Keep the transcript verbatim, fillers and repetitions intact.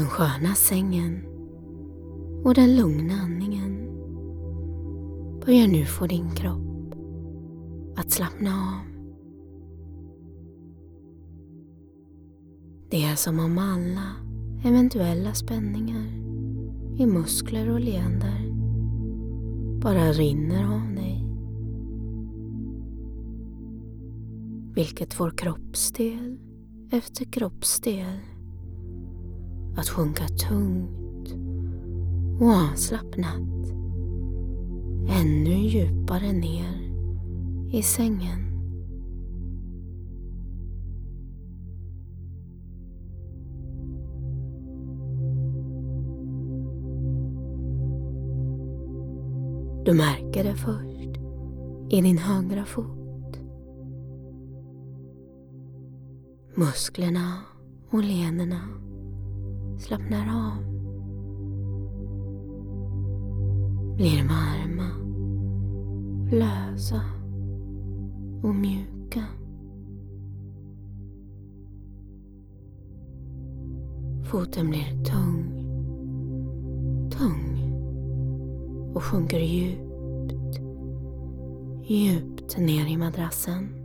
Den sköna sängen och den lugna andningen börjar nu få din kropp att slappna av. Det är som om alla eventuella spänningar i muskler och leder bara rinner av dig, vilket får kroppsdel efter kroppsdel att sjunka tungt och avslappnat ännu djupare ner i sängen. Du märker det först i din högra fot. Musklerna och lederna slappnar av, blir varma, lösa och mjuka. Foten blir tung, tung och sjunker djupt, djupt ner i madrassen.